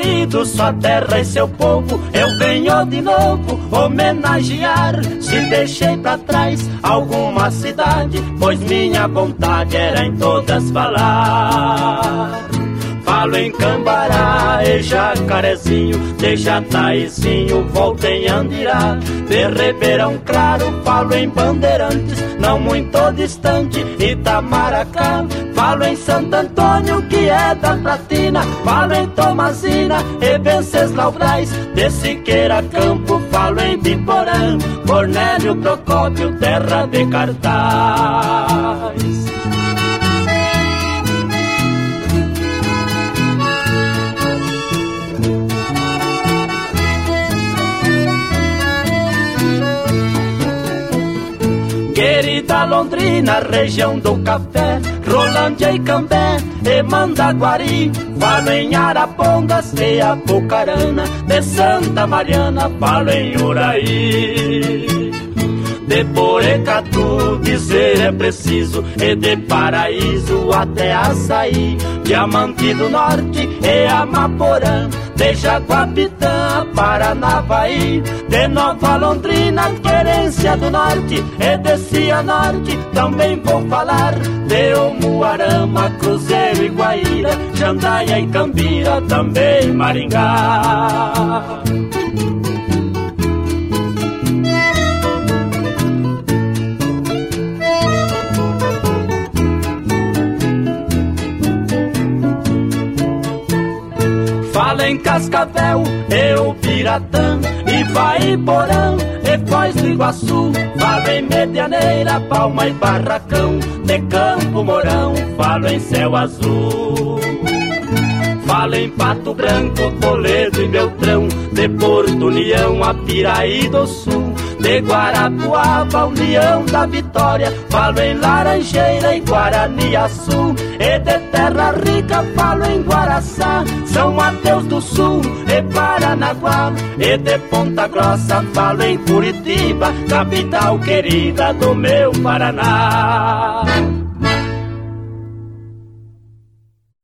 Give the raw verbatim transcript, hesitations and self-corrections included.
querido, sua terra e seu povo, eu venho de novo homenagear. Se deixei pra trás alguma cidade, pois minha vontade era em todas falar. Falo em Cambará e Jacarezinho, de Jataizinho, volto em Andirá, de Ribeirão Claro, falo em Bandeirantes, não muito distante, Itamaracá. Falo em Santo Antônio, que é da Platina, falo em Tomazina e Venceslau Braz, de Siqueira Campo, falo em Biporã, Cornélio Procópio, terra de cartaz. Querida Londrina, região do café, Rolândia e Cambé e Mandaguari, falo em Arapongas e Apucarana, de Santa Mariana, falo em Uraí. De Porecatu dizer é preciso, e de Paraíso até Açaí, Diamante do Norte e Amaporã, de Jaguapitã, Paranavaí, de Nova Londrina, Querência do Norte e de Cianorte, também vou falar de Umuarama, Cruzeiro e Guaíra, Jandaia e Cambira, também Maringá. Falo em Cascavel e Ubiratã, Ivaiporã e Foz do Iguaçu, falo em Medianeira, Palma e Barracão, de Campo Mourão, falo em Céu Azul. Falo em Pato Branco, Toledo e Beltrão, de Porto União, Apiraí do Sul, de Guarapuava, União da Vitória, falo em Laranjeira e Guaraniaçu, e de Terra Rica falo em Guaraçá, São Mateus do Sul e Paranaguá, e de Ponta Grossa falo em Curitiba, capital querida do meu Paraná.